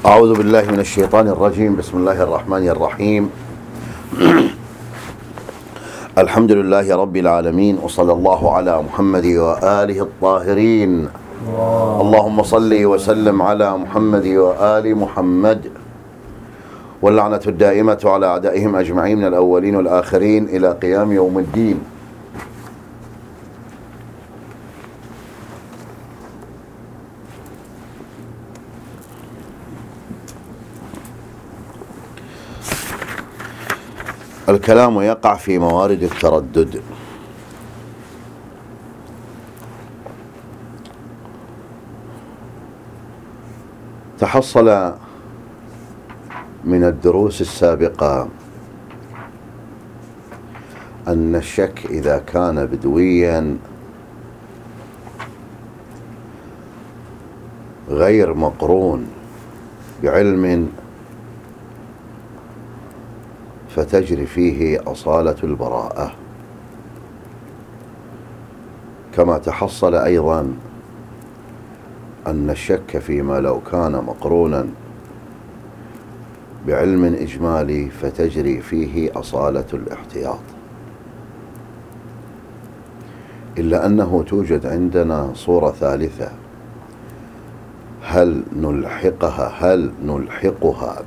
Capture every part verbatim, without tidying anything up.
أعوذ بالله من الشيطان الرجيم. بسم الله الرحمن الرحيم. الحمد لله رب العالمين، وصلى الله على محمد وآله الطاهرين. اللهم صل وسلم على محمد وآل محمد، واللعنة الدائمة على أعدائهم أجمعين من الأولين والآخرين إلى قيام يوم الدين. الكلام يقع في موارد التردد. تحصل من الدروس السابقة أن الشك إذا كان بدويا غير مقرون بعلم فتجري فيه أصالة البراءة، كما تحصل أيضا أن الشك فيما لو كان مقرونا بعلم إجمالي فتجري فيه أصالة الاحتياط، إلا أنه توجد عندنا صورة ثالثة. هل نلحقها هل نلحقها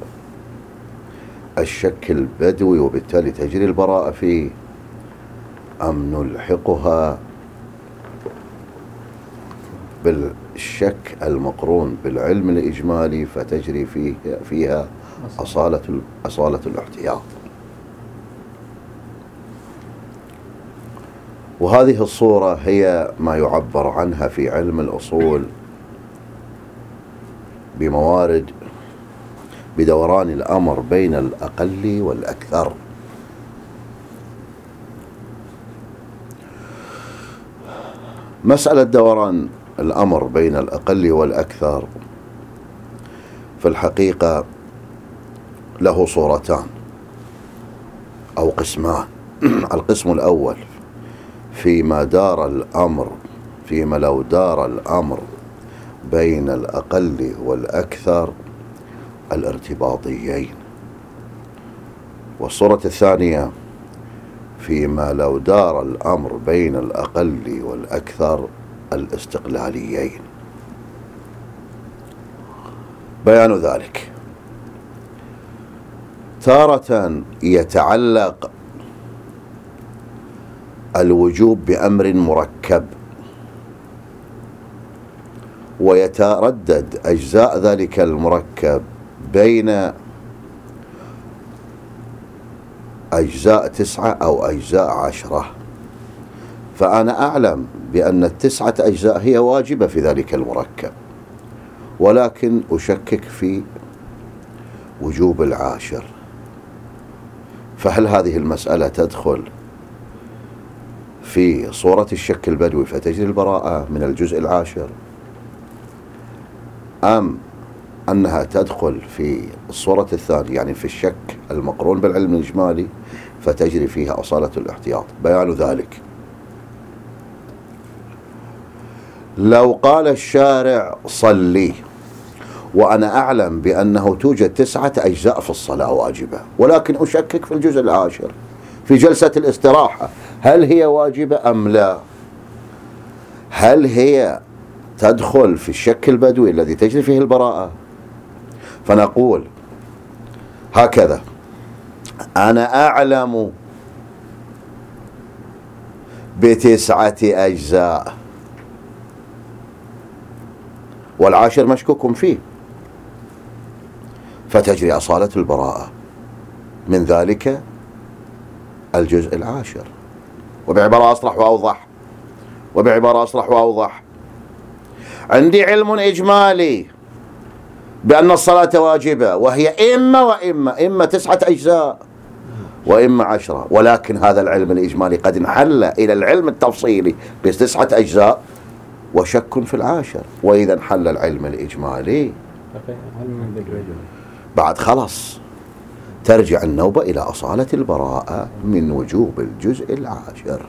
بالشك البدوي وبالتالي تجري البراءة فيه، أم نلحقها بالشك المقرون بالعلم الإجمالي فتجري فيه فيها أصالة أصالة الاحتياط؟ وهذه الصورة هي ما يعبر عنها في علم الأصول بموارد بدوران الأمر بين الأقل والأكثر. مسألة دوران الأمر بين الأقل والأكثر في الحقيقة له صورتان أو قسمان. القسم الأول فيما دار الأمر فيما لو دار الأمر بين الأقل والأكثر الارتباطيين، والصورة الثانية فيما لو دار الأمر بين الأقل والأكثر الاستقلاليين. بيان ذلك: تارة يتعلق الوجوب بأمر مركب ويتردد أجزاء ذلك المركب بين أجزاء تسعة أو أجزاء عشرة، فأنا أعلم بأن التسعة أجزاء هي واجبة في ذلك المركب، ولكن أشكك في وجوب العاشر. فهل هذه المسألة تدخل في صورة الشك البدوي فتجري البراءة من الجزء العاشر، أم أنها تدخل في الصورة الثانية يعني في الشك المقرون بالعلم الإجمالي فتجري فيها أصالة الاحتياط؟ بيان ذلك: لو قال الشارع صلي وأنا أعلم بأنه توجد تسعة أجزاء في الصلاة واجبة، ولكن أشكك في الجزء العاشر في جلسة الاستراحة، هل هي واجبة أم لا؟ هل هي تدخل في الشك البدوي الذي تجري فيه البراءة؟ فنقول هكذا: أنا أعلم بتسعة أجزاء والعاشر مشكوك فيه، فتجري أصالة البراءة من ذلك الجزء العاشر. وبعبارة أصرح وأوضح وبعبارة أصرح وأوضح عندي علم إجمالي بأن الصلاة واجبة، وهي إما وإما إما تسعة أجزاء وإما عشرة، ولكن هذا العلم الإجمالي قد انحل إلى العلم التفصيلي بتسعة أجزاء وشك في العاشر. وإذا انحل العلم الإجمالي بعد خلص ترجع النوبة إلى أصالة البراءة من وجوب الجزء العاشر.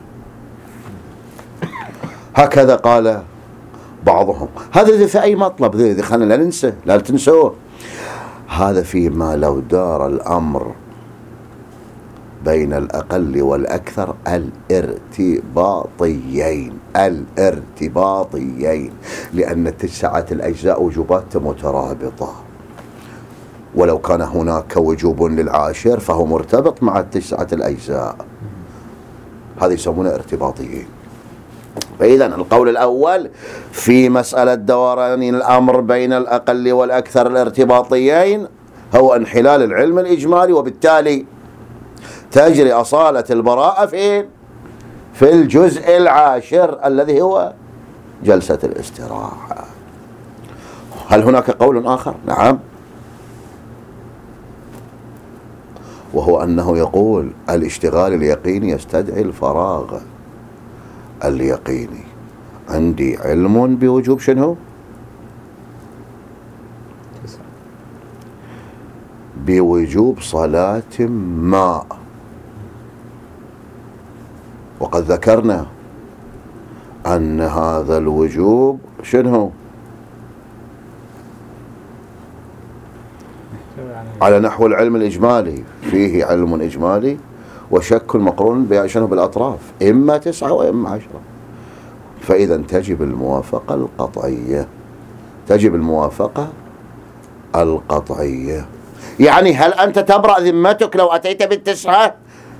هكذا قال بعضهم. هذا في أي مطلب، ذي خلينا لا ننسى، لا تنسوه. هذا فيما لو دار الأمر بين الأقل والأكثر الارتباطيين الارتباطيين لأن التسعة الأجزاء وجوبات مترابطة، ولو كان هناك وجوب للعاشر فهو مرتبط مع التسعة الأجزاء، هذا يسمونه ارتباطيين. فإذا القول الأول في مسألة دوران الأمر بين الأقل والأكثر الارتباطيين هو انحلال العلم الإجمالي، وبالتالي تجري أصالة البراءة في في الجزء العاشر الذي هو جلسة الاستراحة. هل هناك قول آخر؟ نعم، وهو أنه يقول الاشتغال اليقيني يستدعي الفراغ اليقيني. عندي علم بوجوب شنو؟ بوجوب صلاة ماء، وقد ذكرنا أن هذا الوجوب شنو؟ على نحو العلم الإجمالي، فيه علم إجمالي وشك مقرون شنو بالأطراف، إما تسعة وإما عشرة، فإذا تجب الموافقة القطعية، تجب الموافقة القطعية. يعني هل أنت تبرأ ذمتك لو أتيت بالتسعة؟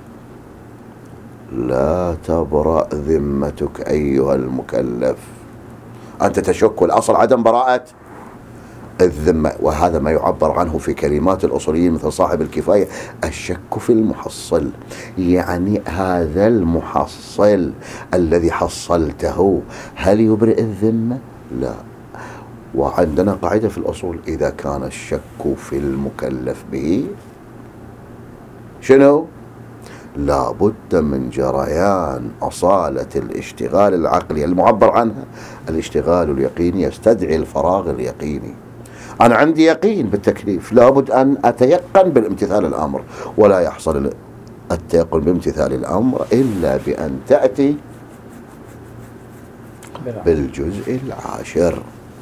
لا تبرأ ذمتك أيها المكلف، أنت تشك، والأصل عدم براءة الذمة، وهذا ما يعبر عنه في كلمات الأصوليين مثل صاحب الكفاية الشك في المحصل. يعني هذا المحصل الذي حصلته هل يبرئ الذمة؟ لا. وعندنا قاعدة في الأصول إذا كان الشك في المكلف به شنو؟ لا بد من جريان أصالة الاشتغال العقلي المعبر عنها الاشتغال اليقيني يستدعي الفراغ اليقيني. أنا عندي يقين بالتكليف، لابد أن أتيقن بالامتثال الأمر، ولا يحصل التيقن بامتثال الأمر إلا بأن تأتي بالجزء العاشر.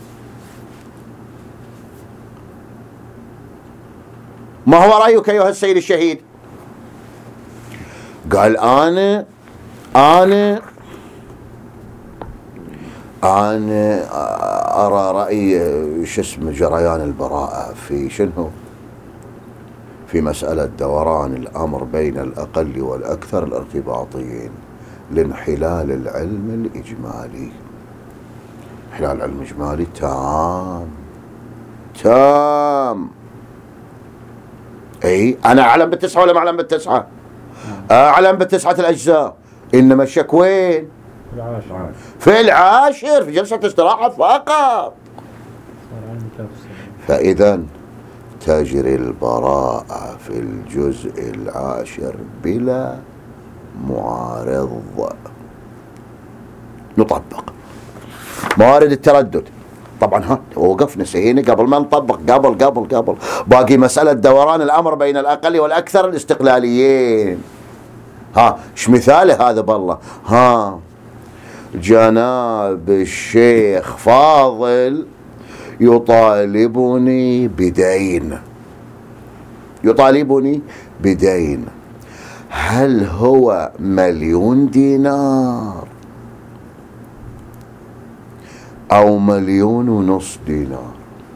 ما هو رأيك أيها السيد الشهيد؟ قال أنا أنا أنا أرى رأي شو اسمه جريان البراءة في شنو؟ في مسألة دوران الأمر بين الأقل والأكثر الارتباطيين لانحلال العلم الإجمالي. انحلال العلم الإجمالي تام تام. أي أنا أعلم بالتسعة ولا ما أعلم بالتسعة؟ أعلم بالتسعة الأجزاء، إنما الشك وين؟ في العاشر، في جلسة استراحة فقط. فإذا تجري البراءة في الجزء العاشر بلا معارض. نطبق موارد التردد. طبعا ها وقفنا سهيني قبل ما نطبق، قبل قبل قبل باقي مسألة دوران الأمر بين الأقل والأكثر الاستقلاليين. ها ايش مثاله هذا بالله؟ ها جناب الشيخ فاضل يطالبني بدين، يطالبني بدين، هل هو مليون دينار أو مليون ونص دينار؟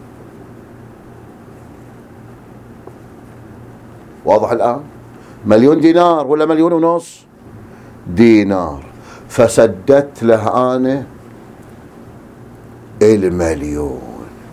واضح الآن؟ مليون دينار ولا مليون ونص دينار؟ فسددت له أنا المليون،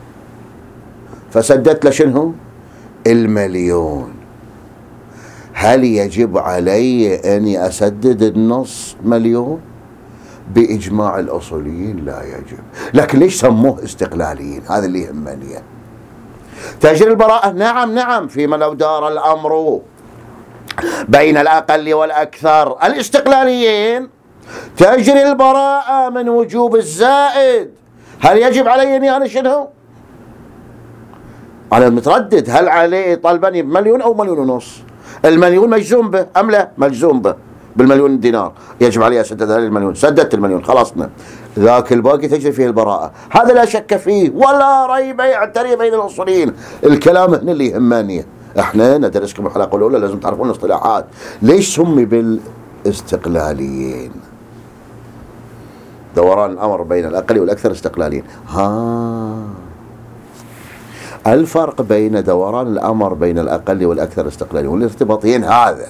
فسددت له شنو؟ المليون. هل يجب علي أني أسدد النص مليون؟ بإجماع الأصوليين لا يجب. لكن ليش سموه استقلاليين؟ هذا اللي يهمني. تجري البراءة نعم نعم فيما لو دار الأمر بين الأقل والأكثر الاستقلاليين تجري البراءة من وجوب الزائد. هل يجب علي أني أنا شنو؟ أنا متردد هل علي طلبني بمليون أو مليون ونص؟ المليون مجزوم به أم لا؟ مجزوم به. بالمليون دينار يجب علي أسدد هذه المليون، سددت المليون خلصنا، ذاك الباقي تجري فيه البراءة. هذا لا شك فيه ولا ريب يعتري بين الأصوليين. الكلام هنا اللي يهمني، احنا ندرسكم الحلقة الأولى لازم تعرفون الاصطلاحات. ليش سمي بالاستقلاليين؟ دوران الأمر بين الأقل والأكثر استقلاليين. ها الفرق بين دوران الأمر بين الأقل والأكثر استقلاليين والارتباطيين هذا،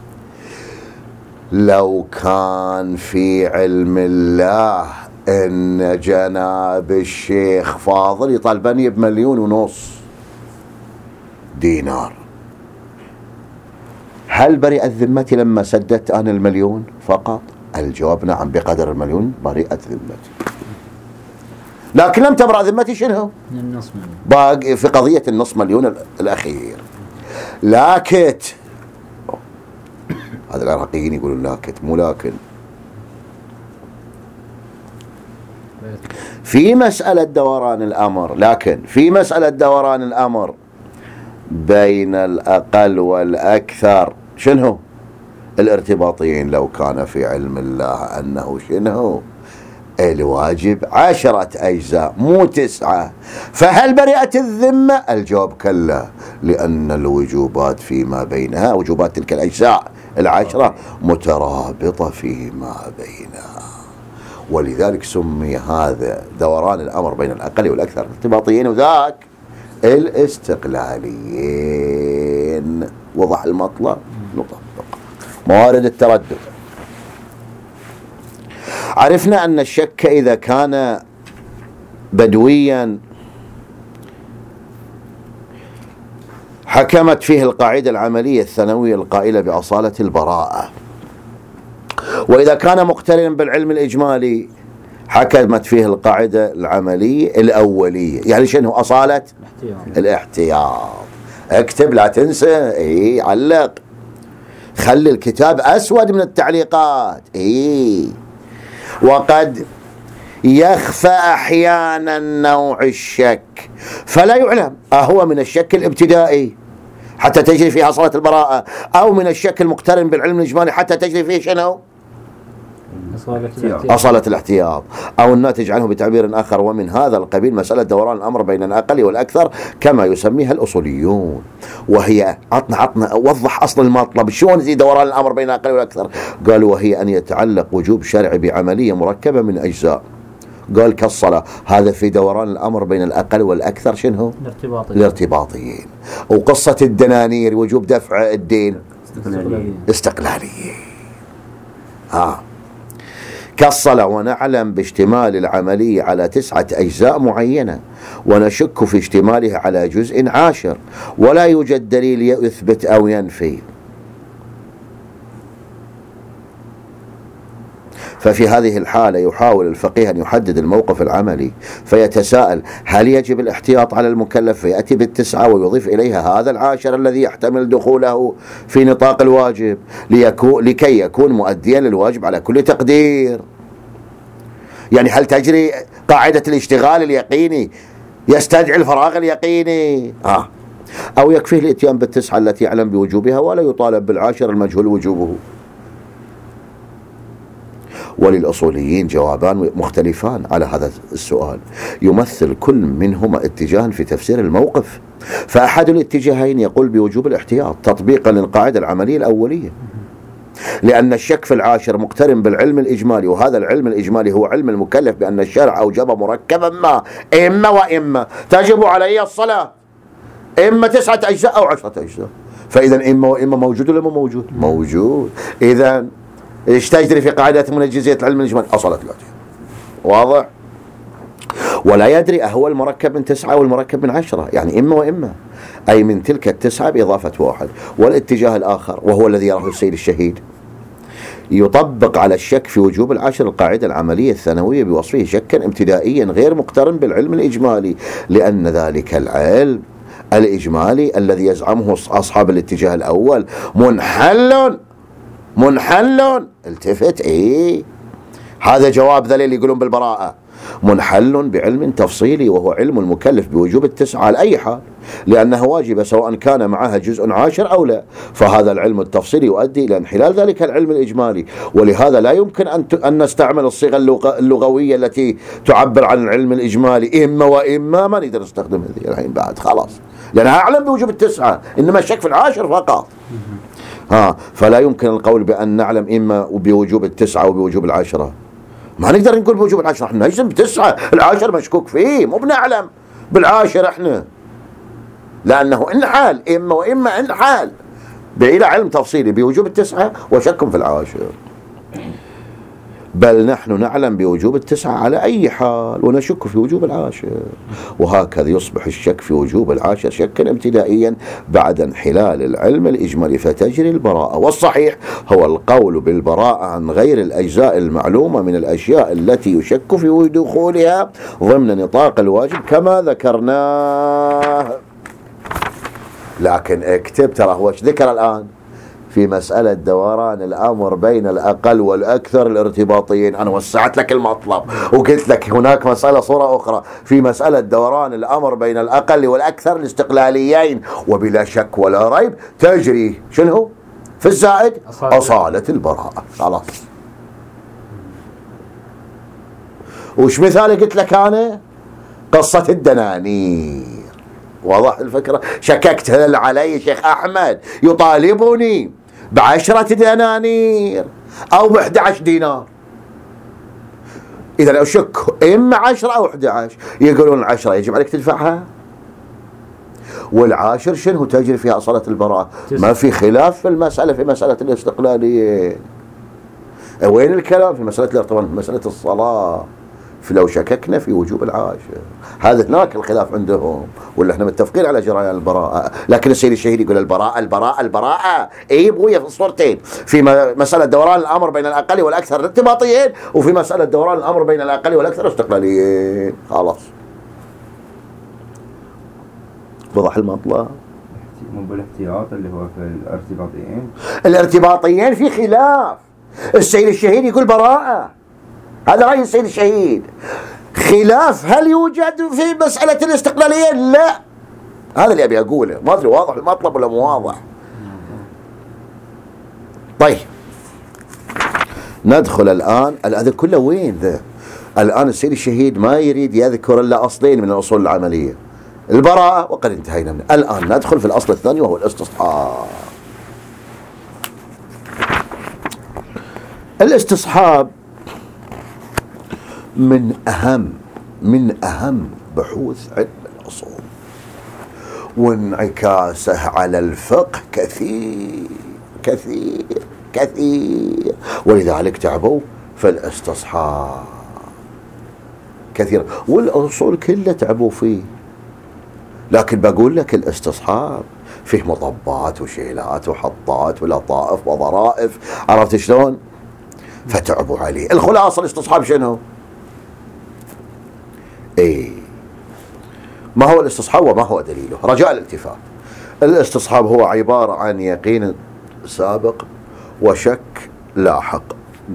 لو كان في علم الله ان جناب الشيخ فاضل يطالبني بمليون ونص دينار، هل برئت ذمتي لما سددت انا المليون فقط؟ الجواب نعم، بقدر المليون برئت ذمتي. لكن لم تبرأ ذمتي شنو؟ النص مليون، باقي في قضية النص مليون الأخير. لاكت، هذا العراقيين يقولون لاكت مو لاكن. في مسألة دوران الأمر، لكن في مسألة دوران الأمر بين الأقل والأكثر شنو؟ الارتباطيين لو كان في علم الله أنه شنو؟ الواجب عشرة أجزاء مو تسعة، فهل برئت الذمة؟ الجواب كلا، لأن الوجوبات فيما بينها، وجوبات تلك الأجزاء العشرة مترابطة فيما بينها، ولذلك سمي هذا دوران الأمر بين الأقل والأكثر ارتباطيين، وذاك الاستقلاليين. وضح المطلب؟ نطبق موارد التردد. عرفنا أن الشك إذا كان بدويا حكمت فيه القاعدة العملية الثانوية القائلة بأصالة البراءة، وإذا كان مقترنا بالعلم الإجمالي حكمت فيه القاعدة العملية الأولية. يعني شنو أصالة؟ الاحتياط. اكتب لا تنسى، اي علق، خلي الكتاب أسود من التعليقات. اي وقد يخفى أحيانا نوع الشك فلا يعلم أهو من الشك الابتدائي حتى تجري فيه أصالة البراءة، أو من الشك المقترن بالعلم الإجمالي حتى تجري فيه شنو؟ أصالة الاحتياط، أو الناتج عنه بتعبير آخر. ومن هذا القبيل مسألة دوران الأمر بين الأقل والأكثر كما يسميها الأصوليون، وهي عطنا عطنا وضح أصل المطلب. شلون زي دوران الأمر بين الأقل والأكثر؟ قالوا وهي أن يتعلق وجوب شرعي بعملية مركبة من أجزاء. قال كالصلاة، هذا في دوران الأمر بين الأقل والأكثر شنو؟ الارتباطيين. الارتباطيين. وقصة الدنانير وجوب دفع الدين استقلاليين. استقلاليين. ها كالصلاة، ونعلم باشتمال العملية على تسعة أجزاء معينة، ونشك في اشتمالها على جزء عاشر، ولا يوجد دليل يثبت أو ينفي. ففي هذه الحالة يحاول الفقيه أن يحدد الموقف العملي، فيتساءل هل يجب الاحتياط على المكلف، فيأتي بالتسعة ويضيف إليها هذا العاشر الذي يحتمل دخوله في نطاق الواجب ليكون لكي يكون مؤديا للواجب على كل تقدير. يعني هل تجري قاعدة الاشتغال اليقيني يستدعي الفراغ اليقيني؟ آه. أو يكفيه الاتيان بالتسعة التي يعلم بوجوبها ولا يطالب بالعاشر المجهول وجوبه. وللأصوليين جوابان مختلفان على هذا السؤال، يمثل كل منهما اتجاها في تفسير الموقف. فأحد الاتجاهين يقول بوجوب الاحتياط تطبيقا للقاعدة العملية الأولية، لأن الشك في العاشر مقترن بالعلم الإجمالي، وهذا العلم الإجمالي هو علم المكلف بأن الشرع أوجب مركبا ما، إما وإما تجب علي الصلاة، إما تسعة أجزاء أو عشرة أجزاء. فإذا إما وإما موجود ولا مو موجود؟ موجود. إذا ايش تجري في قاعدة منجزية العلم الإجمالي؟ أصالة الاحتياط. واضح؟ ولا يدري أهو المركب من تسعة والمركب من عشرة، يعني إما وإما، أي من تلك التسعة بإضافة واحد. والاتجاه الآخر وهو الذي يراه السيد الشهيد يطبق على الشك في وجوب العشر القاعدة العملية الثانوية بوصفه شكا ابتدائيا غير مقترن بالعلم الإجمالي، لأن ذلك العلم الإجمالي الذي يزعمه أصحاب الاتجاه الأول منحل منحل. التفت. ايه هذا جواب ذا اللي يقولون بالبراءة. منحل بعلم تفصيلي وهو علم المكلف بوجوب التسعة على أي حال، لأنها واجبة سواء كان معها جزء عاشر أو لا. فهذا العلم التفصيلي يؤدي إلى انحلال ذلك العلم الإجمالي، ولهذا لا يمكن أن أن نستعمل الصيغة اللغوية التي تعبر عن العلم الإجمالي إما وإما، ما نقدر نستخدم هذه الحين بعد خلاص، لأنها أعلم بوجوب التسعة، إنما الشك في العاشر فقط. ها فلا يمكن القول بأن نعلم إما بوجوب التسعة وبوجوب العشرة. ما نقدر نقول بوجوب العشرة، احنا نجزم بتسعة، العاشر مشكوك فيه، مو بنعلم بالعاشر احنا، لأنه انحال إما وإما انحال إلى علم تفصيلي بوجوب التسعة وشك في العاشر. بل نحن نعلم بوجوب التسعة على أي حال ونشك في وجوب العاشر، وهكذا يصبح الشك في وجوب العاشر شكا ابتدائيا بعد انحلال العلم الإجمالي، فتجري البراءة. والصحيح هو القول بالبراءة عن غير الأجزاء المعلومة من الأشياء التي يشك في دخولها ضمن نطاق الواجب كما ذكرناه. لكن اكتب، ترى هو ايش ذكر الآن في مسألة دوران الأمر بين الأقل والأكثر الارتباطيين. أنا وسعت لك المطلب وقلت لك هناك مسألة صورة أخرى في مسألة دوران الأمر بين الأقل والأكثر الاستقلاليين، وبلا شك ولا ريب تجري شنو في الزائد أصالة البراءة. خلاص. وش مثال قلت لك أنا؟ قصة الدنانير. واضح الفكرة؟ شككت هل علي شيخ أحمد يطالبني بعشرة دنانير أو بإحدى عشر دينار؟ إذا أشك إما عشرة أو إحدى عشر. يقولون العشرة يجب عليك تدفعها، والعاشر شنو تجري فيها أصالة البراءة. ما في خلاف في المسألة في مسألة الاستقلالية. وين الكلام في مسألة الارتباط؟ في مسألة الصلاة لو شككنا في وجوب العاشر، هذا هناك الخلاف عندهم، ولا احنا متفقين على جريان البراءة. لكن السيد الشهيد يقول البراءة البراءة البراءة اي ابويا في الصورتين، في مسألة دوران الامر بين الاقل والاكثر ارتباطيين، وفي مسألة دوران الامر بين الاقل والاكثر استقلاليين. خلاص وضح المطلب. مو بالاحتياط اللي هو في الارتباطيين، الارتباطيين في خلاف. السيد الشهيد يقول براءة، هذا رأي السيد الشهيد. خلاف هل يوجد في مسألة الاستقلالية؟ لا، هذا اللي أبي أقوله. ما أدري واضح المطلب ولا مو واضح. طيب ندخل الآن. هذا كله وين ذا؟ الآن السيد الشهيد ما يريد يذكر إلا أصلين من الأصول العملية، البراءة وقد انتهينا منه. الآن ندخل في الأصل الثاني وهو الاستصحاب. الاستصحاب من أهم من أهم بحوث علم الأصول، وانعكاسه على الفقه كثير كثير كثير، ولذلك تعبوا في الاستصحاب كثير، والأصول كلها تعبوا فيه. لكن بقول لك الاستصحاب فيه مطبات وشيلات وحطات ولطائف وظرائف، عرفت شلون؟ فتعبوا عليه. الخلاصة الاستصحاب شنو؟ ايه ما هو الاستصحاب وما هو دليله؟ رجاء الالتفات. الاستصحاب هو عبارة عن يقين سابق وشك لاحق،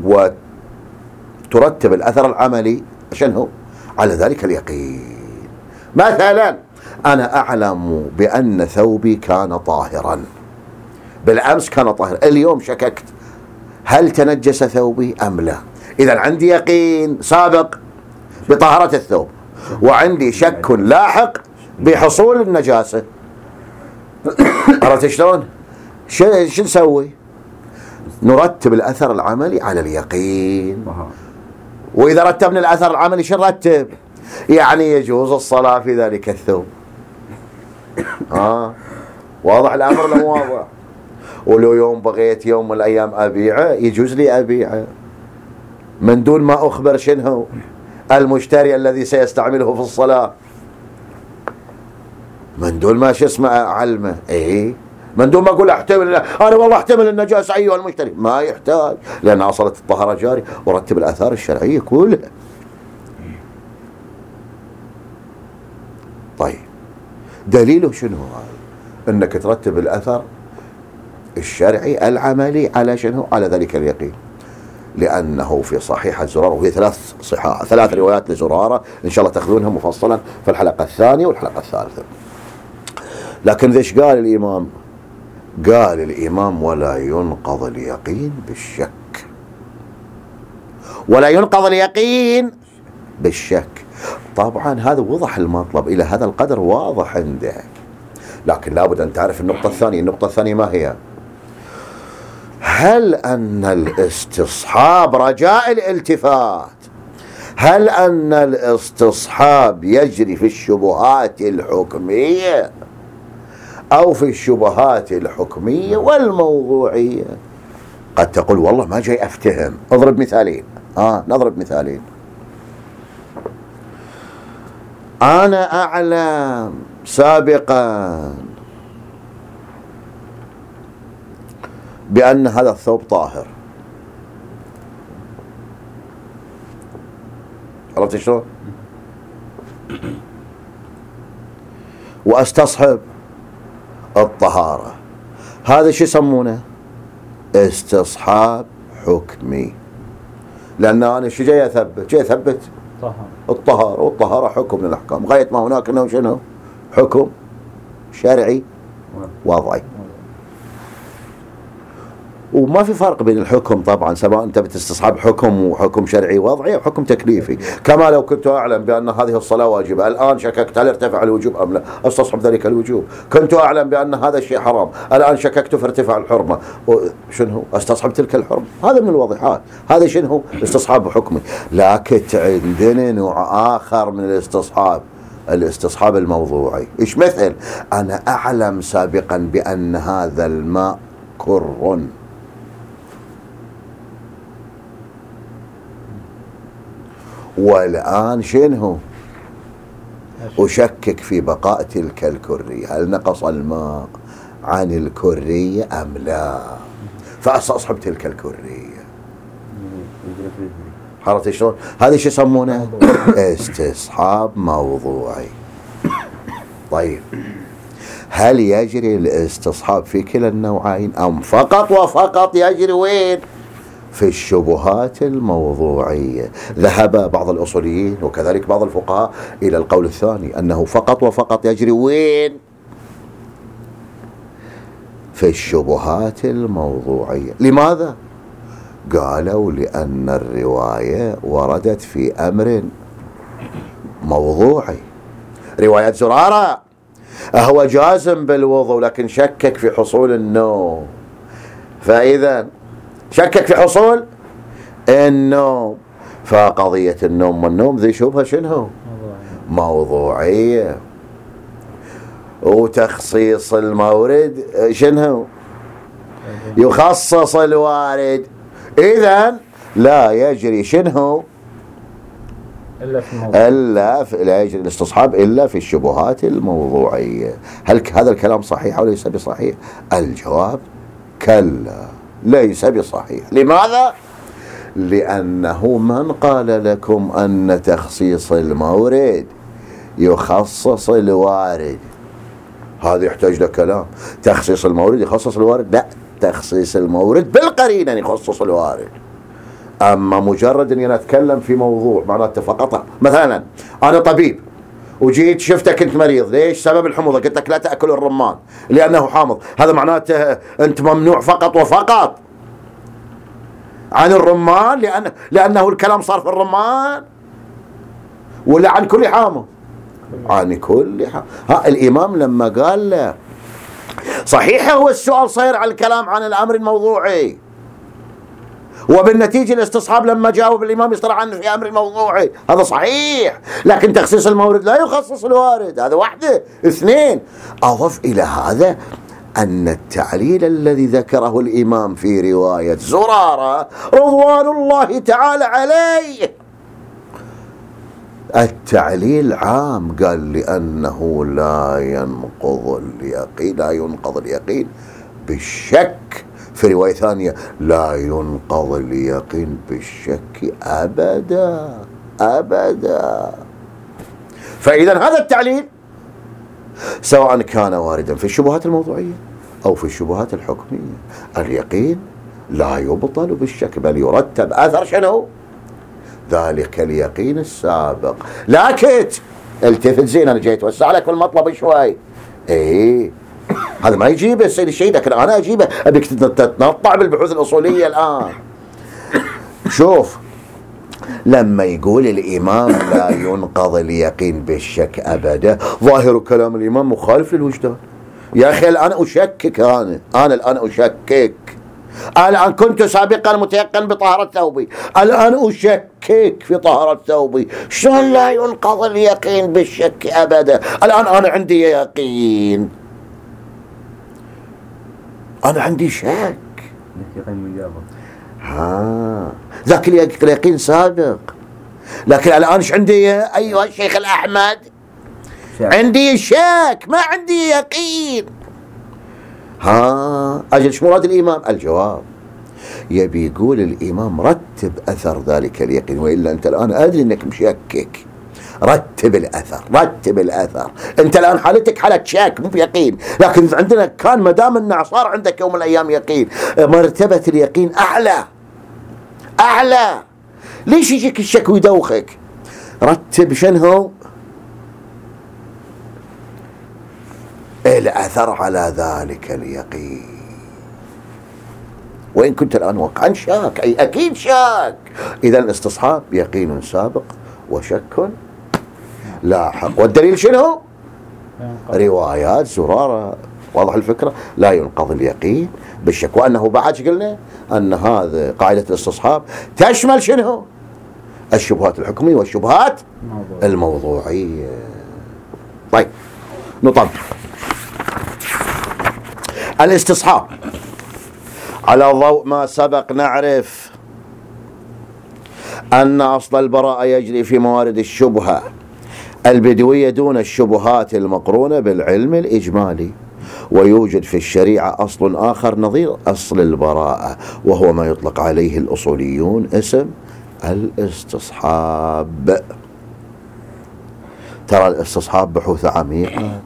وترتب الأثر العملي شنو على ذلك اليقين. مثلا أنا أعلم بأن ثوبي كان طاهرا، بالأمس كان طاهرا، اليوم شككت هل تنجس ثوبي أم لا. إذا عندي يقين سابق بطهارة الثوب، وعندي شك لاحق بحصول النجاسة. عرفت شلون؟ شو نسوي؟ نرتب الأثر العملي على اليقين. وإذا رتبنا الأثر العملي شو نرتب؟ يعني يجوز الصلاة في ذلك الثوب. آه واضح الأمر ولا مو واضح؟ ولو يوم بغيت يوم من الأيام أبيعه يجوز لي أبيعه من دون ما أخبر شنو المشتري الذي سيستعمله في الصلاة، من دون ما شو اسمه علمه. ايه من دون ما اقول احتمل انا والله احتمل النجاسة ايها المشتري، ما يحتاج، لان اصلت الطهارة جاري، ورتب الاثار الشرعية كلها. طيب دليله شنو هذا؟ انك ترتب الاثر الشرعي العملي على شنو؟ على ذلك اليقين. لأنه في صحيحة زرارة، وهي ثلاث صحاح ثلاث روايات لزرارة إن شاء الله تأخذونها مفصلا في الحلقة الثانية والحلقة الثالثة. لكن ذيش قال الإمام؟ قال الإمام: ولا ينقض اليقين بالشك. ولا ينقض اليقين بالشك. طبعا هذا وضح المطلب إلى هذا القدر، واضح عندك، لكن لابد أن تعرف النقطة الثانية. النقطة الثانية ما هي؟ هل أن الاستصحاب رجاء الالتفات، هل أن الاستصحاب يجري في الشبهات الحكمية أو في الشبهات الحكمية والموضوعية؟ قد تقول والله ما جاي أفتهم. اضرب مثالين. آه نضرب مثالين. أنا أعلم سابقا بأن هذا الثوب طاهر. عرفت شلون؟ واستصحب الطهارة. هذا شو يسمونه؟ استصحاب حكمي. لأن أنا شو جاي أثبت؟ جاي أثبت الطهارة، والطهارة حكم من الأحكام، غاية ما هناك أنه شنو؟ حكم شرعي وضعي. وما في فرق بين الحكم طبعا، سواء انت بتستصحب حكم وحكم شرعي وضعي او حكم تكليفي. كما لو كنت اعلم بان هذه الصلاه واجبه، الان شككت هل ارتفع الوجوب ام لا، استصحب ذلك الوجوب. كنت اعلم بان هذا الشيء حرام، الان شككت في ارتفاع الحرمه، شنو؟ استصحب تلك الحرمه. هذا من الواضحات. هذا شنو؟ استصحاب حكمي. لكن عندنا نوع اخر من الاستصحاب، الاستصحاب الموضوعي. ايش مثل؟ انا اعلم سابقا بان هذا الماء كر، والآن شنو؟ أشكك في بقاء تلك الكرية، هل نقص الماء عن الكرية أم لا؟ فأستصحب تلك الكرية. عرفت شلون؟ هذا شو يسمونه؟ استصحاب موضوعي. طيب، هل يجري الاستصحاب في كلا النوعين أم فقط وفقط يجري وين؟ في الشبهات الموضوعية. ذهب بعض الأصوليين وكذلك بعض الفقهاء إلى القول الثاني، أنه فقط وفقط يجري وين؟ في الشبهات الموضوعية. لماذا؟ قالوا لأن الرواية وردت في أمر موضوعي. رواية زرارة هو جازم بالوضوء لكن شكك في حصول النوم، فإذا شكك في حصول النوم، فقضية النوم والنوم ذي شبهة شنو؟ موضوعية. وتخصيص المورد شنو؟ يخصص الوارد. إذن لا يجري شنو؟ إلا في الموضوع. إلا في لا يجري الاستصحاب إلا في الشبهات الموضوعية. هل هذا الكلام صحيح أو ليس بصحيح؟ الجواب كلا، ليس بصحيح. لماذا؟ لأنه من قال لكم أن تخصيص المورد يخصص الوارد؟ هذا يحتاج لكلام. تخصيص المورد يخصص الوارد؟ لا، تخصيص المورد بالقرينة يخصص الوارد. أما مجرد أني أتكلم في موضوع معناته فقط، مثلا أنا طبيب وجيت شفتك أنت مريض، ليش؟ سبب الحموضة، قلت لك لا تأكل الرمان لأنه حامض، هذا معناته أنت ممنوع فقط وفقط عن الرمان لأن لأنه الكلام صار في الرمان، ولا عن كل حامض؟ عن كل حامض. ها الإمام لما قال له صحيح هو السؤال صير على الكلام عن الأمر الموضوعي، وبالنتيجة الاستصحاب لما جاوب الإمام يصطلح عنه في أمر موضوعي، هذا صحيح، لكن تخصيص المورد لا يخصص الوارد. هذا واحدة. اثنين، أضف إلى هذا أن التعليل الذي ذكره الإمام في رواية زرارة رضوان الله تعالى عليه التعليل عام، قال لأنه لا ينقض اليقين لا ينقض اليقين بالشك. في رواية ثانية لا ينقض اليقين بالشك أبدا أبدا. فإذا هذا التعليل سواء كان واردا في الشبهات الموضوعية أو في الشبهات الحكمية، اليقين لا يبطل بالشك بل يرتب أثر شنو؟ ذلك اليقين السابق. لكن التفت زين، أنا جاي توسع لك في المطلب شوي. إيه هذا ما يجيبه السيد الشهيد، لكن أنا أجيبه. أبيك تتنطع بالبحوث الأصولية الآن. شوف، لما يقول الإمام لا ينقض اليقين بالشك أبدا، ظاهر كلام الإمام مخالف للوجدان. يا أخي الآن أشكك، أنا أنا الآن أشكك. الآن كنت سابقا متيقن بطهارة ثوبي، الآن أشكك في طهارة ثوبي. شلون لا ينقض اليقين بالشك أبدا؟ الآن أنا عندي يقين، أنا عندي شك. يقين مجابة. ها ذاك اليقين سابق، لكن الآن ايش عندي أيها الشيخ الأحمد؟ شك. عندي شك، ما عندي يقين. ها أجل شو مراد الإمام؟ الجواب يبي يقول الإمام رتب أثر ذلك اليقين، وإلا أنت الآن أدري أنك مشكك. رتب الأثر، رتب الأثر. أنت الآن حالتك حالة شك مو بيقين، لكن عندنا كان مدام أنه صار عندك يوم من الأيام يقين، مرتبة اليقين أعلى أعلى. ليش يجيك الشك ويدوخك؟ رتب شنو؟ الأثر على ذلك اليقين. وإن كنت الآن وقعا شاك، أي أكيد شاك، إذا الاستصحاب يقين سابق وشك لاحق. والدليل شنو؟ روايات زرارة. واضح الفكرة؟ لا ينقض اليقين بالشك. وأنه بعد قلنا أن هذا قاعدة الاستصحاب تشمل شنو؟ الشبهات الحكمية والشبهات الموضوعية. طيب نطبق الاستصحاب على ضوء ما سبق. نعرف أن أصل البراءة يجري في موارد الشبهة البدوية دون الشبهات المقرونة بالعلم الإجمالي، ويوجد في الشريعة أصل آخر نظير أصل البراءة، وهو ما يطلق عليه الأصوليون اسم الاستصحاب. ترى الاستصحاب بحوثة عميقة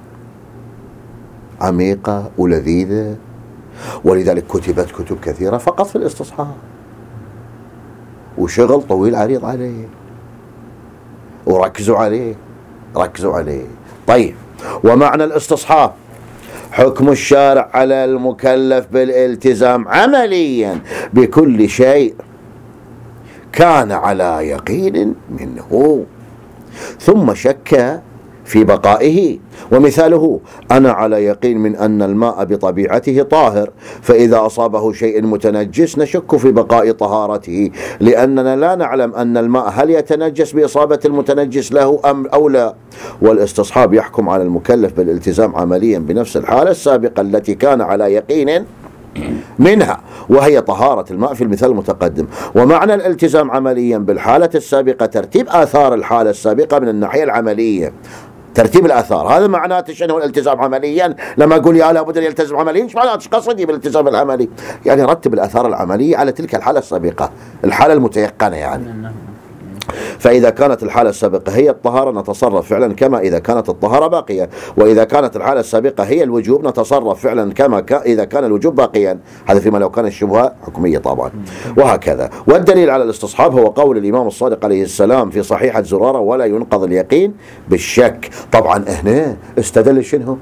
عميقة ولذيذة، ولذلك كتبت كتب كثيرة فقط في الاستصحاب، وشغل طويل عريض عليه، وركزوا عليه ركزوا عليه. طيب، ومعنى الاستصحاب حكم الشارع على المكلف بالالتزام عمليا بكل شيء كان على يقين منه ثم شك في بقائه. ومثاله: أنا على يقين من أن الماء بطبيعته طاهر، فإذا أصابه شيء متنجس نشك في بقاء طهارته، لأننا لا نعلم أن الماء هل يتنجس بإصابة المتنجس له أم أو لا. والاستصحاب يحكم على المكلف بالالتزام عمليا بنفس الحالة السابقة التي كان على يقين منها، وهي طهارة الماء في المثال المتقدم. ومعنى الالتزام عمليا بالحالة السابقة ترتيب آثار الحالة السابقة من الناحية العملية، ترتيب الآثار. هذا معناته شنو الالتزام عمليا؟ لما أقول يا لابد أن يلتزم عمليا، ايش معناته؟ ايش قصدي بالالتزام العملي؟ يعني رتب الآثار العملية على تلك الحالة السابقة، الحالة المتيقنة يعني. فإذا كانت الحالة السابقة هي الطهارة نتصرف فعلا كما إذا كانت الطهارة باقية، وإذا كانت الحالة السابقة هي الوجوب نتصرف فعلا كما كا إذا كان الوجوب باقيا. هذا فيما لو كان الشبهة حكمية طبعا، وهكذا. والدليل على الاستصحاب هو قول الإمام الصادق عليه السلام في صحيحة زرارة: ولا ينقض اليقين بالشك. طبعا هنا استدل شنو؟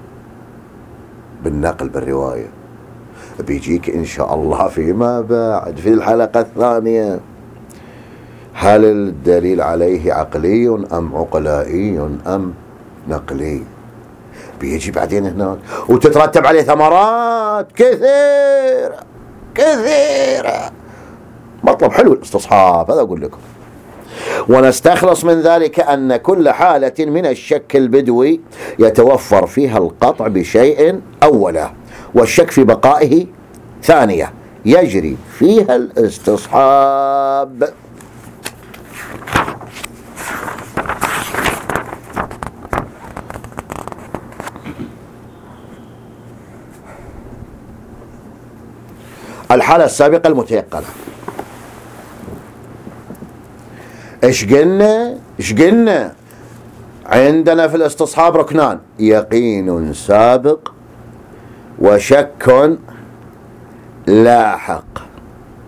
بالنقل بالرواية. بيجيك إن شاء الله فيما بعد في الحلقة الثانية هل الدليل عليه عقلي أم عقلائي أم نقلي، بيجي بعدين هناك وتترتب عليه ثمرات كثيرة كثيرة. مطلب حلو الاستصحاب هذا أقول لكم. ونستخلص من ذلك أن كل حالة من الشك البدوي يتوفر فيها القطع بشيء أولا، والشك في بقائه ثانية، يجري فيها الاستصحاب. الحالة السابقة المتيقنة. ايش قلنا؟ ايش قلنا؟ عندنا في الاستصحاب ركنان: يقين سابق وشك لاحق.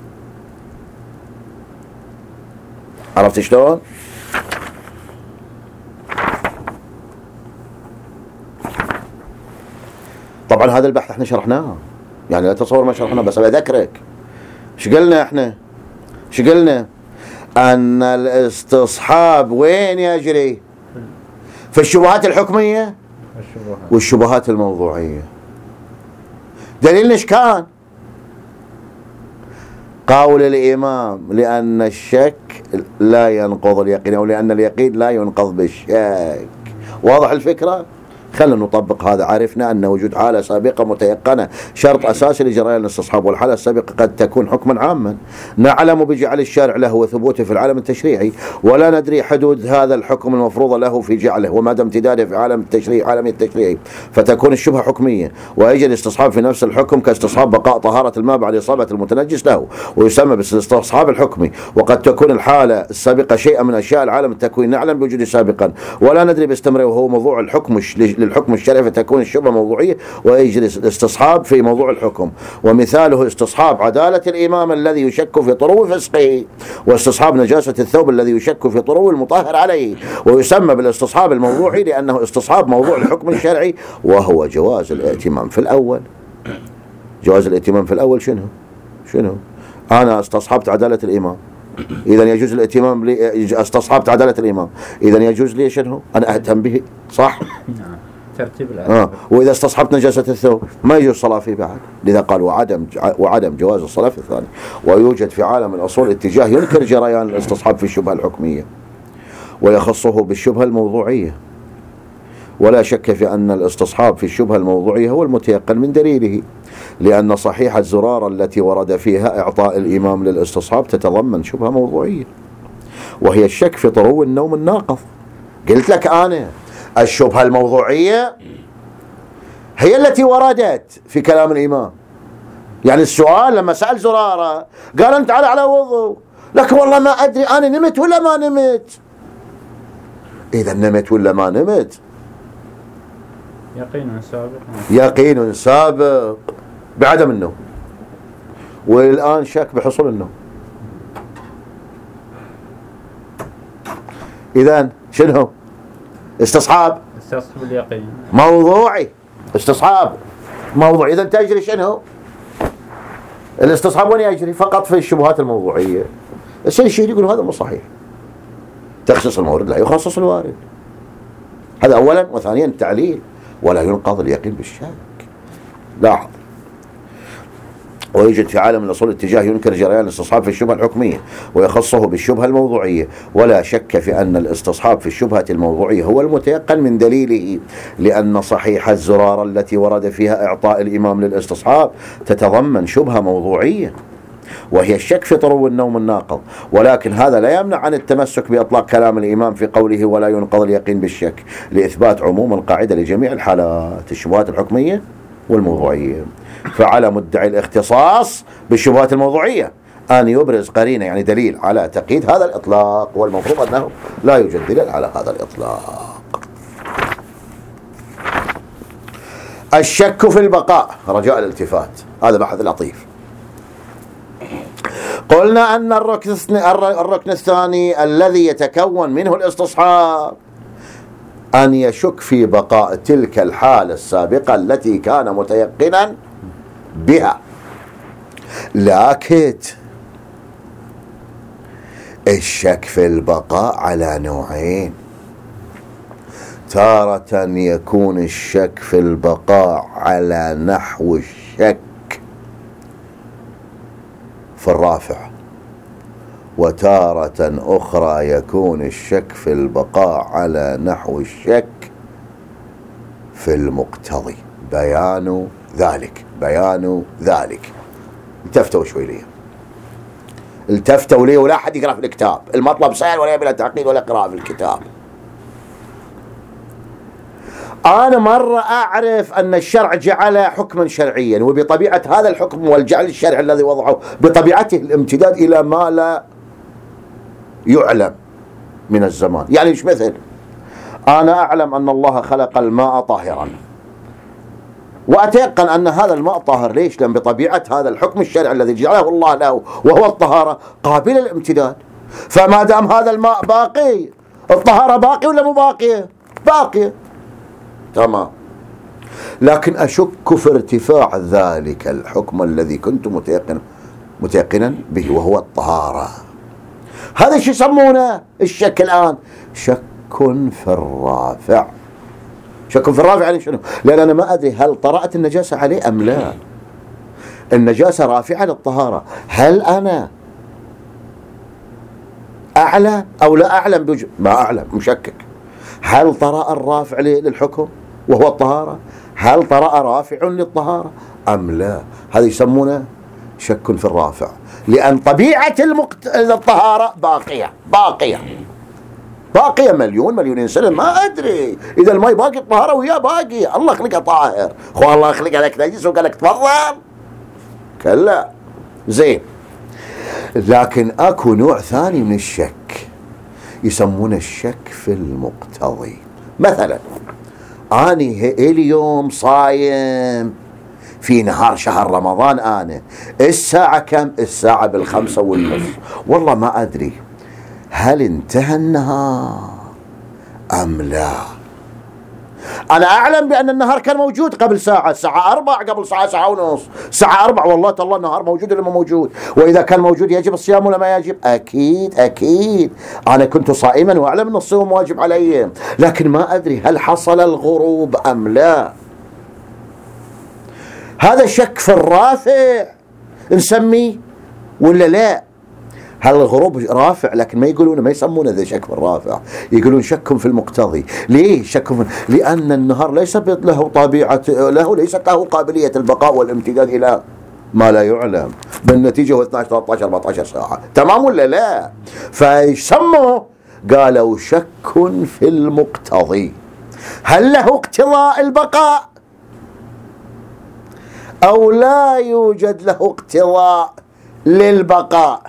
عرفت شلون؟ طبعا هذا البحث احنا شرحناه، يعني لا تصور ما شرحناه، بس بذكرك ايش قلنا احنا؟ ايش قلنا؟ ان الاستصحاب وين يجري؟ في الشبهات الحكمية الشبهات والشبهات الموضوعية. دليلنا ايش كان؟ قول الإمام لأن الشك لا ينقض اليقين، أو لأن اليقين لا ينقض بالشك. واضح الفكرة؟ خلينا نطبق هذا. عرفنا أن وجود حالة سابقة متيقنة شرط أساسي لجريان الاستصحاب، والحالة السابقة قد تكون حكما عاما نعلم بجعل الشارع له وثبوته في العالم التشريعي، ولا ندري حدود هذا الحكم المفروض له في جعله ومدى امتداده في عالم التشريع عالم التشريعي، فتكون الشبهة حكمية، ويجري الاستصحاب في نفس الحكم كاستصحاب بقاء طهارة الماء بعد إصابة المتنجس له، ويسمى بالاستصحاب الحكمي. وقد تكون الحالة السابقة شيئا من أشياء العالم التكوين نعلم بوجوده سابقا ولا ندري باستمرار، وهو موضوع الحكم للحكم الشرعي، فتكون الشبهة موضوعية ويجري الاستصحاب في موضوع الحكم. ومثاله استصحاب عدالة الإمام الذي يشك في طرو فسقه، واستصحاب نجاسة الثوب الذي يشك في طرو المطهر عليه، ويسمى بالاستصحاب الموضوعي لأنه استصحاب موضوع الحكم الشرعي، وهو جواز الائتمام في الأول. جواز الائتمام في الأول شنو؟ شنو؟ أنا استصحبت عدالة الإمام، إذا يجوز الائتمام لي. استصحبت عدالة الإمام، إذا يجوز لي شنو؟ أنا أهتم به، صح؟ نعم، ترتيب الأدب. آه. وإذا استصحبت نجاسة الثوب ما يجوز الصلاة فيه بعد، لذا قال وعدم وعدم جواز الصلاة في الثاني. ويوجد في عالم الأصول اتجاه ينكر جريان الاستصحاب في الشبهة الحكمية ويخصه بالشبهة الموضوعية، ولا شك في أن الاستصحاب في الشبهة الموضوعية هو المتيقن من دليله، لأن صحيح الزرار التي ورد فيها إعطاء الإمام للاستصحاب تتضمن شبهة موضوعية، وهي الشك في طرو النوم الناقض. قلت لك أنا الشبهة الموضوعية هي التي وردت في كلام الإمام. يعني السؤال لما سأل زرارة قال أنت على على وضوء، لكن والله ما أدري أنا نمت ولا ما نمت. إذا نمت ولا ما نمت يقين سابق يقين سابق بعدم النوم، والآن شك بحصول النوم. إذن شنو؟ استصحاب استصحاب اليقين موضوعي، استصحاب موضوعي. إذن تجري شنو؟ الاستصحاب وين يجري؟ فقط في الشبهات الموضوعية. الشيء الشيء يقول هذا مو صحيح، تخصيص المورد لا يخصص الوارد، هذا أولا. وثانيا التعليل ولا ينقض اليقين بالشك. لاحظ، ويوجد في عالم الأصول اتجاه ينكر جريان الاستصحاب في الشبهة الحكمية ويخصه بالشبهة الموضوعية، ولا شك في أن الاستصحاب في الشبهة الموضوعية هو المتيقن من دليله، لأن صحيح الزرار التي ورد فيها إعطاء الإمام للاستصحاب تتضمن شبهة موضوعية، وهي الشك في طرو النوم الناقض. ولكن هذا لا يمنع عن التمسك بإطلاق كلام الإمام في قوله ولا ينقض اليقين بالشك، لإثبات عموم القاعدة لجميع الحالات الشبهات الحكمية والموضوعية. فعلى مدعي الاختصاص بالشبهات الموضوعية أن يبرز قرينة يعني دليل على تقييد هذا الإطلاق، والمفروض أنه لا يوجد دليل على هذا الإطلاق. الشك في البقاء رجاء الالتفات، هذا بحث لطيف. قلنا أن الركن الركن الثاني الذي يتكون منه الاستصحاب أن يشك في بقاء تلك الحالة السابقة التي كان متيقنا بها. لكن الشك في البقاء على نوعين. تارة يكون الشك في البقاء على نحو الشك في الرافع، وتارة أخرى يكون الشك في البقاء على نحو الشك في المقتضي. بيان ذلك بيان ذلك التفتوا شوي لي، التفتوا لي، ولا أحد يقرأ في الكتاب. المطلب سهل ولا يبي لا تعقيد ولا قراءة في الكتاب. أنا مرة أعرف أن الشرع جعل حكما شرعيا، وبطبيعة هذا الحكم والجعل الشرعي الذي وضعه بطبيعته الامتداد إلى ما لا يعلم من الزمان. يعني مش مثل أنا أعلم أن الله خلق الماء طاهرا، وأتيقن أن هذا الماء طاهر. ليش؟ لأن بطبيعة هذا الحكم الشرعي الذي جعله الله له وهو الطهارة قابل للامتداد، فما دام هذا الماء باقي الطهارة باقي ولا مو باقية؟ باقية. تمام. لكن أشك في ارتفاع ذلك الحكم الذي كنت متيقنا متيقنا به وهو الطهارة. هذا شو يسمونه الشك الآن؟ شك في الرافع. شك في الرافع يعني شنو؟ لأن أنا ما أدري هل طرأت النجاسة عليه أم لا. النجاسة رافعة للطهارة، هل أنا أعلم أو لا أعلم بوجه؟ ما أعلم، مشكك. هل طرأ الرافع للحكم وهو الطهارة؟ هل طرأ رافع للطهارة أم لا؟ هذا يسمونه شك في الرافع، لأن طبيعة المقت... الطهارة باقية باقية باقية مليون مليونين سنة. ما أدري إذا الماء باقي الطهارة وياه باقي. الله خلقه طاهر، خو الله خلقه لك نجس وقال لك تفضل؟ كلا. زين. لكن أكو نوع ثاني من الشك يسمونه الشك في المقتضي. مثلا أنا اليوم صايم في نهار شهر رمضان، أنا الساعة كم؟ الساعة بالخمسة والنصف. والله ما أدري هل انتهى النهار أم لا. أنا أعلم بأن النهار كان موجود قبل ساعة، الساعة أربع، قبل ساعة ساعة ونص، ساعة أربع. والله تالله النهار موجود ولا ما موجود؟ وإذا كان موجود يجب الصيام ولا ما يجب؟ أكيد أكيد. أنا كنت صائما وأعلم أن الصوم واجب علي، لكن ما أدري هل حصل الغروب أم لا. هذا شك في الرافع نسميه ولا لا؟ هل الغروب رافع؟ لكن ما يقولون، ما يسمون ذا شك في الرافع، يقولون شك في المقتضي. ليه شك في؟ لأن النهار ليس له طبيعة، له ليست له قابلية البقاء والامتداد إلى ما لا يعلم، بالنتيجة هو اثناشر ثلاثة عشر أربعة عشر ساعة. تمام ولا لا؟ فيسموا قالوا شك في المقتضي. هل له اقتضاء البقاء أو لا يوجد له اقتضاء للبقاء؟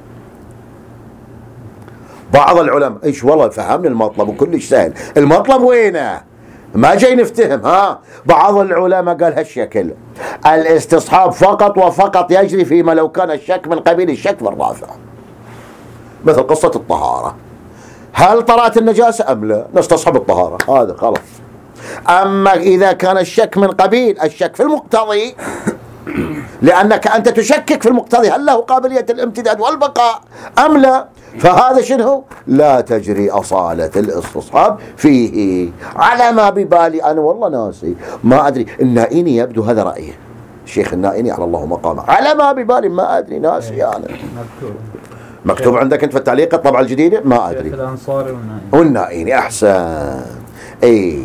بعض العلماء ايش والله فهمني المطلب وكلش سهل، المطلب وينه؟ ما جاي نفتهم. ها بعض العلماء قال هالشكل: الاستصحاب فقط وفقط يجري فيما لو كان الشك من قبيل الشك في الرافع، مثل قصة الطهارة. هل طرأت النجاسة أم لا؟ نستصحب الطهارة، هذا خلاص. أما إذا كان الشك من قبيل الشك في المقتضي، لأنك أنت تشكك في المقتضي هل له قابلية الامتداد والبقاء أم لا، فهذا شنو؟ لا تجري أصالة الاستصحاب فيه. على ما ببالي أنا والله ناسي، ما أدري. النائيني يبدو هذا رأيه، الشيخ النائيني على الله مقامه، على ما ببالي ما أدري، ناسي أنا. مكتوب مكتوب عندك أنت في التعليق الطبعة الجديدة؟ ما أدري. الأنصاري والنائيني. والنائيني أحسن. أي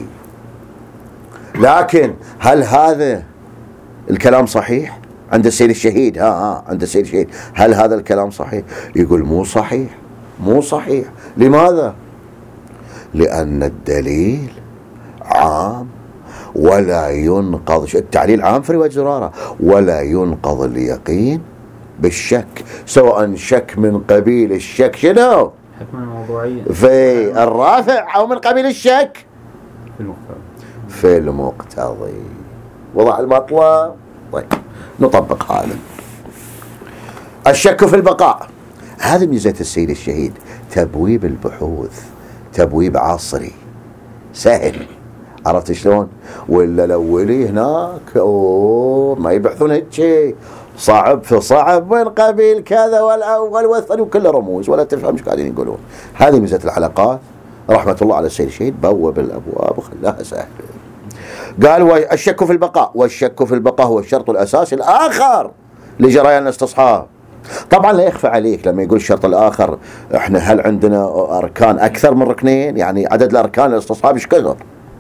لكن هل هذا الكلام صحيح عند السيد الشهيد؟ ها ها عند السيد الشهيد هل هذا الكلام صحيح؟ يقول مو صحيح، مو صحيح. لماذا؟ لأن الدليل عام ولا ينقض، التعليل عام في رواية زرارة، ولا ينقض اليقين بالشك، سواء شك من قبيل الشك شنو؟ حكم الموضوعية في الرافع أو من قبيل الشك في المقتضي. في المقتضي. وضع المطلب. طيب نطبق هذا. الشك في البقاء، هذا ميزة السيد الشهيد، تبويب البحوث، تبويب عصري سهل. عرفت شلون؟ ولا الاولي هناك اوه ما يبحثون هيك شيء صعب في صعب من قبيل كذا والاول والثاني وكله رموز ولا تفهم ايش قاعدين يقولون. هذه ميزة الحلقات رحمة الله على السيد الشهيد، بوب الابواب وخلاها سهله. قال الشك في البقاء، والشك في البقاء هو الشرط الأساسي الآخر لجريان الاستصحاب. طبعا لا يخفى عليك لما يقول الشرط الآخر، احنا هل عندنا أركان أكثر من ركنين؟ يعني عدد الأركان الاستصحاب ايش كثر؟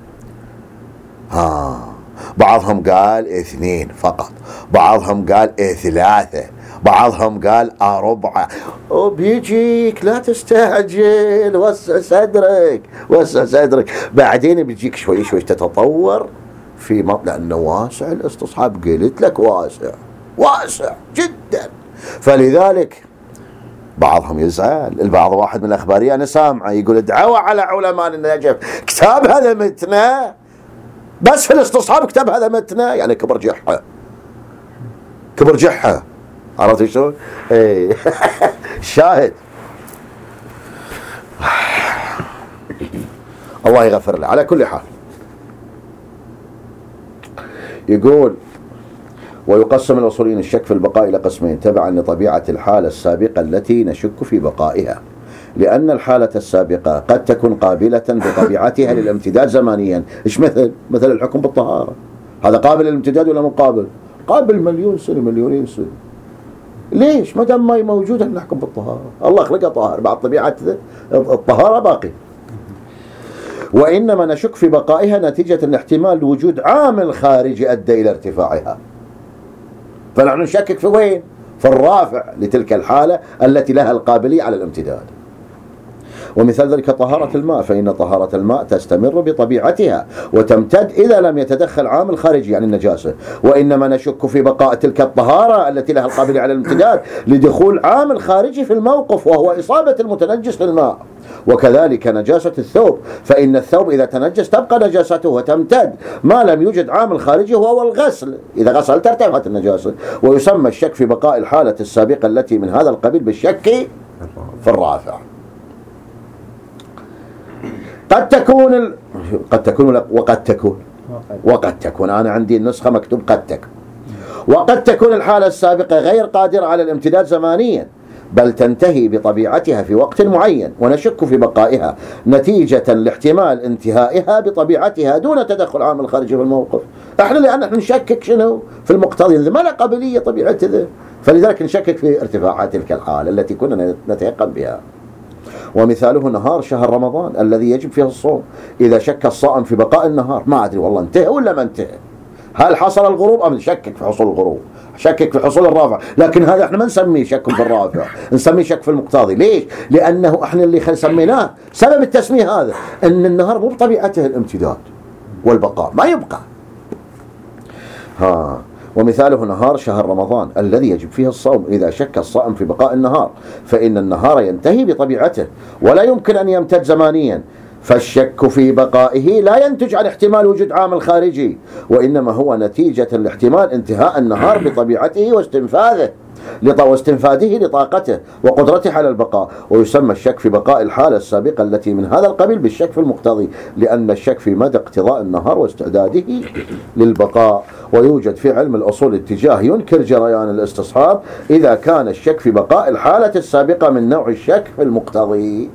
ها بعضهم قال اثنين فقط، بعضهم قال ثلاثة، بعضهم قال أربعة. وبيجيك لا تستعجل، وسع صدرك وسع صدرك، بعدين بيجيك شوي شوي تتطور في مطلع لأنه واسع الاستصحاب، قلت لك واسع واسع جدا. فلذلك بعضهم يزعل، البعض واحد من الأخبارية أنا سامعه يقول ادعوا على علماء النجف كتاب هذا متنا، بس في الاستصحاب كتاب هذا متنا، يعني كبر جحة كبر جحة. عرفت شلون؟ ايه شاهد. الله يغفر له. على كل حال يقول ويقسم الأصوليين الشك في البقاء إلى قسمين تبعا لطبيعة الحالة السابقة التي نشك في بقائها، لأن الحالة السابقة قد تكون قابلة بطبيعتها للامتداد زمانيا. إيش مثل؟ مثل الحكم بالطهارة، هذا قابل للامتداد ولا مو قابل؟ قابل مليون سنة مليونين سنة. ليش؟ ما دام ما موجودة نحكم بالطهارة، الله خلقه طاهر بعد طبيعة الطهارة باقي. وإنما نشك في بقائها نتيجة لاحتمال وجود عامل خارجي أدى إلى ارتفاعها، فنحن نشكك في وين؟ في الرافع لتلك الحالة التي لها القابلية على الامتداد. ومثال ذلك طهارة الماء، فإن طهارة الماء تستمر بطبيعتها وتمتد إذا لم يتدخل عامل خارجي يعني النجاسة. وإنما نشك في بقاء تلك الطهارة التي لها القابلية على الامتداد لدخول عامل خارجي في الموقف وهو إصابة المتنجس للماء. وكذلك نجاسة الثوب، فإن الثوب إذا تنجس تبقى نجاسته وتمتد ما لم يوجد عامل خارجي وهو الغسل، إذا غسلت ارتفعت النجاسة. ويسمى الشك في بقاء الحالة السابقة التي من هذا القبيل بالشك في الرافع. قد تكون ال... قد تكون وقد تكون وقد تكون أنا عندي النسخة مكتوب قد تكون. وقد تكون الحالة السابقة غير قادرة على الامتداد زمانيا، بل تنتهي بطبيعتها في وقت معين، ونشك في بقائها نتيجة لاحتمال انتهائها بطبيعتها دون تدخل عامل خارجي في الموقف. احنا لأن احنا نشكك شنو في المقتضي، ما له قابلية طبيعة ذا، فلذلك نشكك في ارتفاع تلك الحالة التي كنا نتيقن بها. ومثاله نهار شهر رمضان الذي يجب فيه الصوم، إذا شك الصائم في بقاء النهار ما أدري والله انتهى ولا ما انتهى، هل حصل الغروب أم نشكك في حصول الغروب، شكك في حصول الرافع. لكن هذا احنا ما نسميه شك في الرافع، نسميه شك في المقتضي. ليش؟ لأنه احنا اللي سميناه سبب التسمية هذا أن النهار مو بطبيعته الامتداد والبقاء، ما يبقى. ها ومثاله نهار شهر رمضان الذي يجب فيه الصوم، إذا شك الصائم في بقاء النهار فإن النهار ينتهي بطبيعته ولا يمكن أن يمتد زمانيا، فالشك في بقائه لا ينتج عن احتمال وجود عامل خارجي، وإنما هو نتيجة لاحتمال انتهاء النهار بطبيعته واستنفاذه واستنفاده لطاقته وقدرته على البقاء. ويسمى الشك في بقاء الحالة السابقة التي من هذا القبيل بالشك في المقتضي، لأن الشك في مدى اقتضاء النهار واستعداده للبقاء. ويوجد في علم الأصول اتجاه ينكر جريان الاستصحاب إذا كان الشك في بقاء الحالة السابقة من نوع الشك في المقتضي،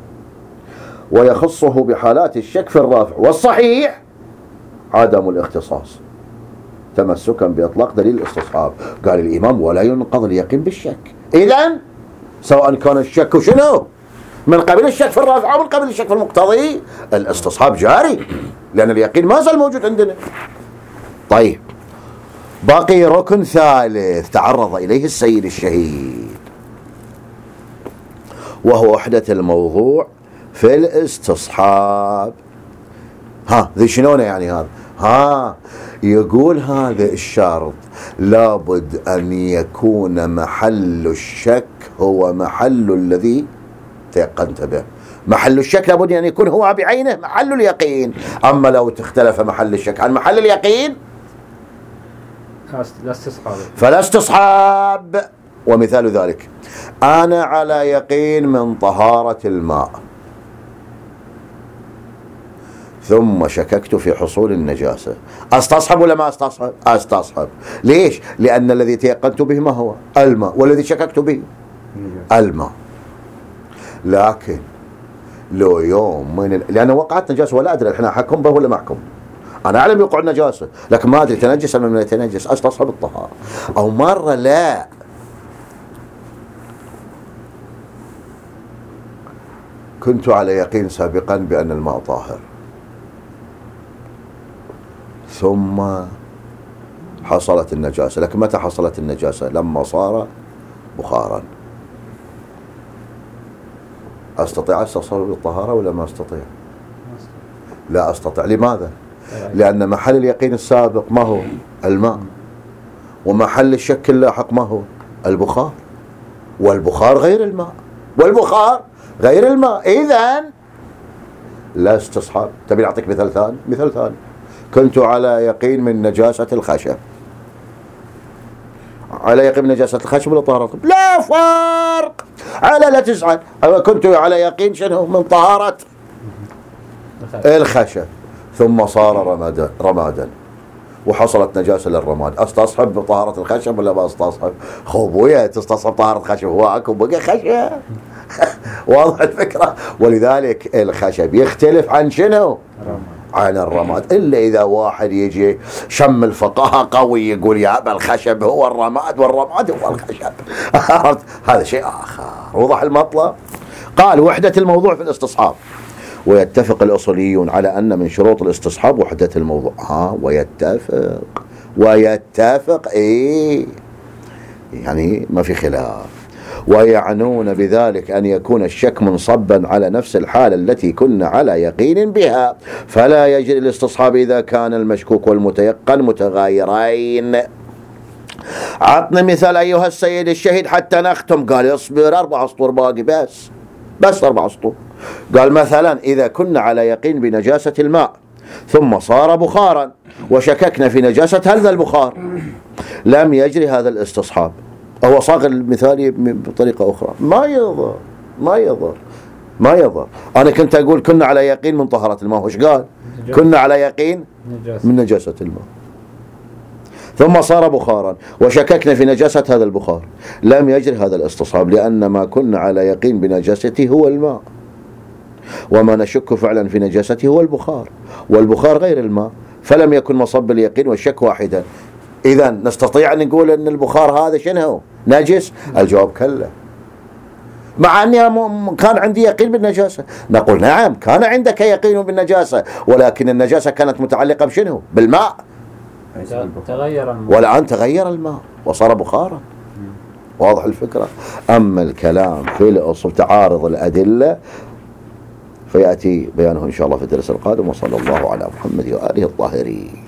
ويخصه بحالات الشك في الرافع. والصحيح عدم الاختصاص تمسكا بإطلاق دليل الاستصحاب. قال الإمام ولا ينقض اليقين بالشك. إذن سواء كان الشك شنو من قبل الشك في الرافع أو من قبل الشك في المقتضي الاستصحاب جاري، لأن اليقين ما زال موجود عندنا. طيب باقي ركن ثالث تعرض إليه السيد الشهيد، وهو وحدة الموضوع في الاستصحاب. ها ذي شلونه يعني هذا؟ ها يقول هذا الشرط لابد أن يكون محل الشك هو محل الذي تيقنت به. محل الشك لابد أن يكون هو بعينه محل اليقين. أما لو تختلف محل الشك عن محل اليقين لا استصحاب فلا استصحاب. ومثال ذلك أنا على يقين من طهارة الماء ثم شككت في حصول النجاسة، أستصحب ولا ما أستصحب؟ أستصحب. ليش؟ لأن الذي تيقنت به ما هو؟ الماء، والذي شككت به الماء. لكن لو يوم من ال... لأنه وقعت نجاسة ولا أدري الحين أحكم به ولا ما أحكم، أنا أعلم يوقع النجاسة لكن ما أدري تنجس أم لا يتنجس، أستصحب الطهارة. أو مرة لا كنت على يقين سابقا بأن الماء طاهر ثم حصلت النجاسة. لكن متى حصلت النجاسة؟ لما صار بخارا. أستطيع أستصحب بالطهارة ولا ما أستطيع؟ لا أستطيع. لماذا؟ لأن محل اليقين السابق ما هو؟ الماء، ومحل الشك اللاحق ما هو؟ البخار، والبخار غير الماء، والبخار غير الماء. إذن لا استصحاب. تبي أعطيك مثال ثاني؟ مثال ثاني كنت على يقين من نجاسة الخشب، على يقين من نجاسة الخشب ولا طهارة؟ لا فرق. على لا تزعل، كنت على يقين شنو من طهارة الخشب ثم صار رمادا رمادا وحصلت نجاسة للرماد، استصحب بطهارة الخشب ولا ما استصحب؟ خوبويا تستصحب طهارة الخشب، هو اكو بقى خشب. واضح الفكرة؟ ولذلك الخشب يختلف عن شنو؟ عن الرماد، إلا إذا واحد يجي شم الفقهاء قوي يقول يا أبا الخشب هو الرماد والرماد هو الخشب. هذا شيء آخر. وضح المطلب؟ قال وحدة الموضوع في الاستصحاب، ويتفق الأصوليون على أن من شروط الاستصحاب وحدة الموضوع. ها ويتفق ويتفق إيه يعني ما في خلاف. ويعنون بذلك أن يكون الشك منصبا على نفس الحالة التي كنا على يقين بها، فلا يجري الاستصحاب إذا كان المشكوك والمتيقن متغايرين. عطني مثال أيها السيد الشهيد حتى نختم. قال اصبر، أربع أسطور باقي بس بس أربع أسطور. قال مثلا إذا كنا على يقين بنجاسة الماء ثم صار بخارا وشككنا في نجاسة هذا البخار، لم يجري هذا الاستصحاب. هو صاغ المثالي بطريقة أخرى، ما يضر ما يضر ما يضر. أنا كنت أقول كنا على يقين من طهارة الماء، وش قال؟ كنا على يقين من نجاسة الماء ثم صار بخارا وشككنا في نجاسة هذا البخار، لم يجري هذا الاستصحاب، لأن ما كنا على يقين بنجاسته هو الماء، وما نشك فعلا في نجاسته هو البخار، والبخار غير الماء، فلم يكن مصب اليقين والشك واحدا. إذا نستطيع أن نقول أن البخار هذا شنو؟ نجس؟ الجواب كلا. مع أني كان عندي يقين بالنجاسة، نقول نعم كان عندك يقين بالنجاسة، ولكن النجاسة كانت متعلقة بشنو؟ بالماء، تغير الماء، والآن تغير الماء وصار بخارا. واضح الفكرة؟ أما الكلام في الأصول تعارض الأدلة فيأتي بيانه إن شاء الله في الدرس القادم. وصلى الله على محمد وآله الطاهرين.